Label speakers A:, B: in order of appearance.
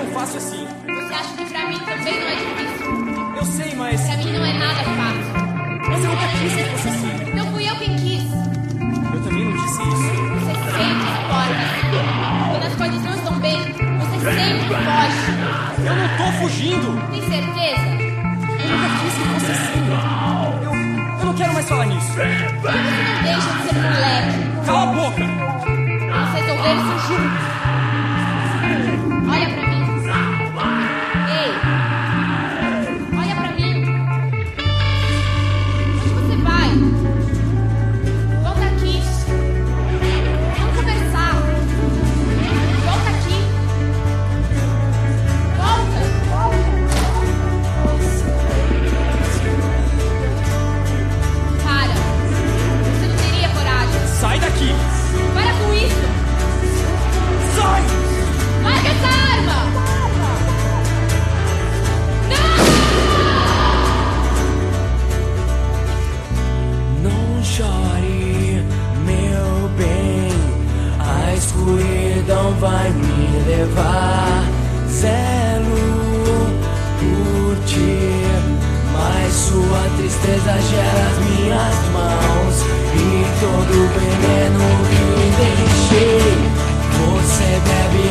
A: fácil assim.
B: Você acha que pra mim também não é difícil?
A: Eu sei, mas...
B: Pra mim não é nada fácil.
A: Mas eu nunca quis que fosse assim.
B: Não fui eu quem quis.
A: Eu também não disse isso.
B: Você sempre explora. Quando as coisas não estão bem, você sempre foge.
A: Eu não tô fugindo.
B: Tem certeza?
A: Eu nunca quis que fosse assim. Eu não quero mais falar nisso.
B: Por que você não deixa de ser moleque?
A: Cala a boca.
B: Vamos resolver isso juntos. Olha pra mim. Ei. Olha pra mim. Onde você vai? Volta aqui. Vamos conversar. Volta aqui. Volta. Para. Você não teria coragem.
A: Sai daqui.
B: Para com isso.
A: Sai!
B: Larga essa arma.
C: Não chore, meu bem, a escuridão vai me levar. Zelo por ti, mas sua tristeza gera as minhas mãos. E todo o veneno que deixei, você bebe